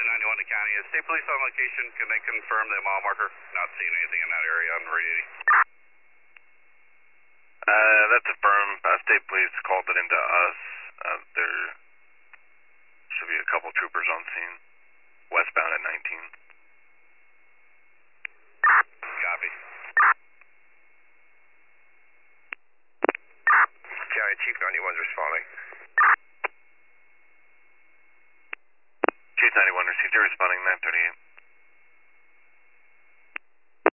91 to county. Is state police on location? Can they confirm the mile marker? Not seeing anything in that area on Route 80. That's affirmed. State police called it into us. There should be a couple troopers on scene, westbound at 19.